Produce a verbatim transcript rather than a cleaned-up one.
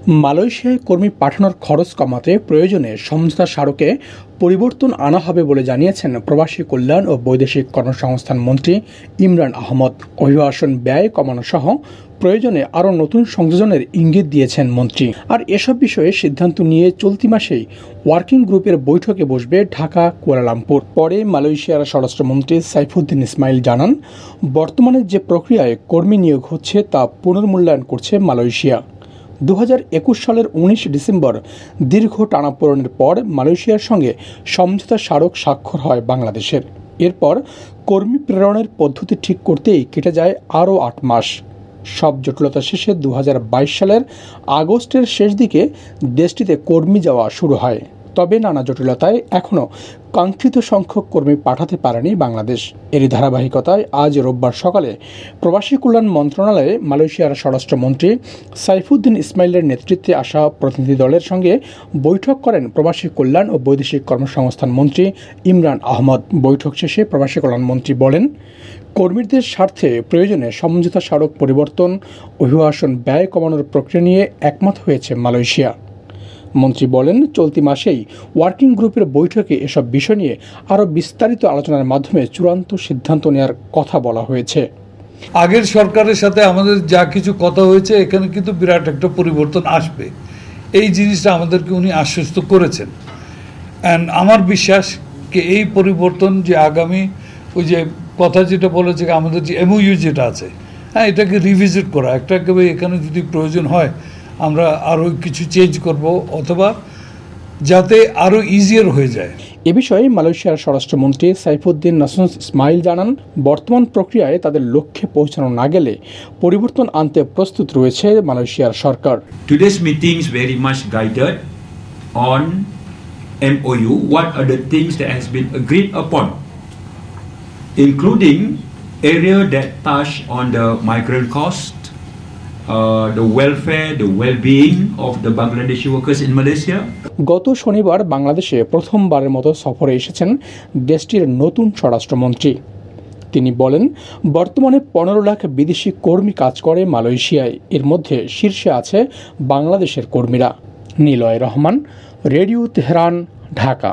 মালয়েশিয়ায় কর্মী পাঠানোর খরচ কমাতে প্রয়োজনে সমঝোতা স্মারকে পরিবর্তন আনা হবে বলে জানিয়েছেন প্রবাসী কল্যাণ ও বৈদেশিক কর্মসংস্থান মন্ত্রী ইমরান আহমদ। অভিবাসন ব্যয় কমানো সহ প্রয়োজনে আরও নতুন সংযোজনের ইঙ্গিত দিয়েছেন মন্ত্রী। আর এসব বিষয়ে সিদ্ধান্ত নিয়ে চলতি মাসেই ওয়ার্কিং গ্রুপের বৈঠকে বসবে ঢাকা কুয়ালালামপুর। পরে মালয়েশিয়ার স্বরাষ্ট্রমন্ত্রী সাইফুদ্দিন ইসমাইল জানান, বর্তমানে যে প্রক্রিয়ায় কর্মী নিয়োগ হচ্ছে তা পুনর্মূল্যায়ন করছে মালয়েশিয়া। দু হাজার একুশ সালের উনিশ ডিসেম্বর দীর্ঘ টানাপোড়েনের পর মালয়েশিয়ার সঙ্গে সমঝোতা স্মারক স্বাক্ষর হয় বাংলাদেশের। এরপর কর্মী প্রেরণের পদ্ধতি ঠিক করতেই কেটে যায় আরও আট মাস। সব জটিলতা শেষে দু হাজার বাইশ সালের আগস্টের শেষ দিকে দেশটিতে কর্মী যাওয়া শুরু হয়। তবে নানা জটিলতায় এখনও কাঙ্ক্ষিত সংখ্যক কর্মী পাঠাতে পারেনি বাংলাদেশ। এরই ধারাবাহিকতায় আজ রোববার সকালে প্রবাসী কল্যাণ মন্ত্রণালয়ে মালয়েশিয়ার স্বরাষ্ট্রমন্ত্রী সাইফুদ্দিন ইসমাইলের নেতৃত্বে আসা প্রতিনিধি দলের সঙ্গে বৈঠক করেন প্রবাসী কল্যাণ ও বৈদেশিক কর্মসংস্থান মন্ত্রী ইমরান আহমদ। বৈঠক শেষে প্রবাসী কল্যাণ মন্ত্রী বলেন, কর্মীদের স্বার্থে প্রয়োজনে সমঝোতা স্মারক পরিবর্তন, অভিবাসন ব্যয় কমানোর প্রক্রিয়া নিয়ে একমত হয়েছে মালয়েশিয়া। মন্ত্রী বলেন, চলতি মাসেই ওয়ার্কিং গ্রুপের বৈঠকে এসব বিষয় নিয়ে আরও বিস্তারিত আলোচনার মাধ্যমে চূড়ান্ত সিদ্ধান্ত নেওয়ার কথা বলা হয়েছে। আগের সরকারের সাথে আমাদের যা কিছু কথা হয়েছে, এখানে কিন্তু বিরাট একটা পরিবর্তন আসবে, এই জিনিসটা আমাদেরকে উনি আশ্বস্ত করেছেন। অ্যান্ড আমার বিশ্বাস যে এই পরিবর্তন যে আগামী ওই যে কথা যেটা বলেছে আমাদের যে এমওইউ যেটা আছে, হ্যাঁ, এটাকে রিভিজিট করা, একটা এখানে যদি প্রয়োজন হয় আমরা আরও কিছু চেঞ্জ করব, অথবা যাতে আরও ইজিয়ার হয়ে যায়। এ বিষয়ে মালয়েশিয়ার স্বরাষ্ট্রমন্ত্রী সাইফুদ্দিন ইসমাইল জানান, বর্তমান প্রক্রিয়ায় তাদের লক্ষ্যে পৌঁছানো না গেলে পরিবর্তন আনতে প্রস্তুত রয়েছে মালয়েশিয়ার সরকার। Today's meeting is very much guided on M O U. What are the things that has been agreed upon, including area that touch on the migrant cost, Uh, the welfare, the well-being of the Bangladeshi workers in Malaysia. গত শনিবার বাংলাদেশে প্রথমবারের মতো সফরে এসেছেন দেশটির নতুন স্বরাষ্ট্রমন্ত্রী। তিনি বলেন, বর্তমানে পনেরো লাখ বিদেশি কর্মী কাজ করে মালয়েশিয়ায়। এর মধ্যে শীর্ষে আছে বাংলাদেশের কর্মীরা। Niloy Rahman, radio Tehran, Dhaka.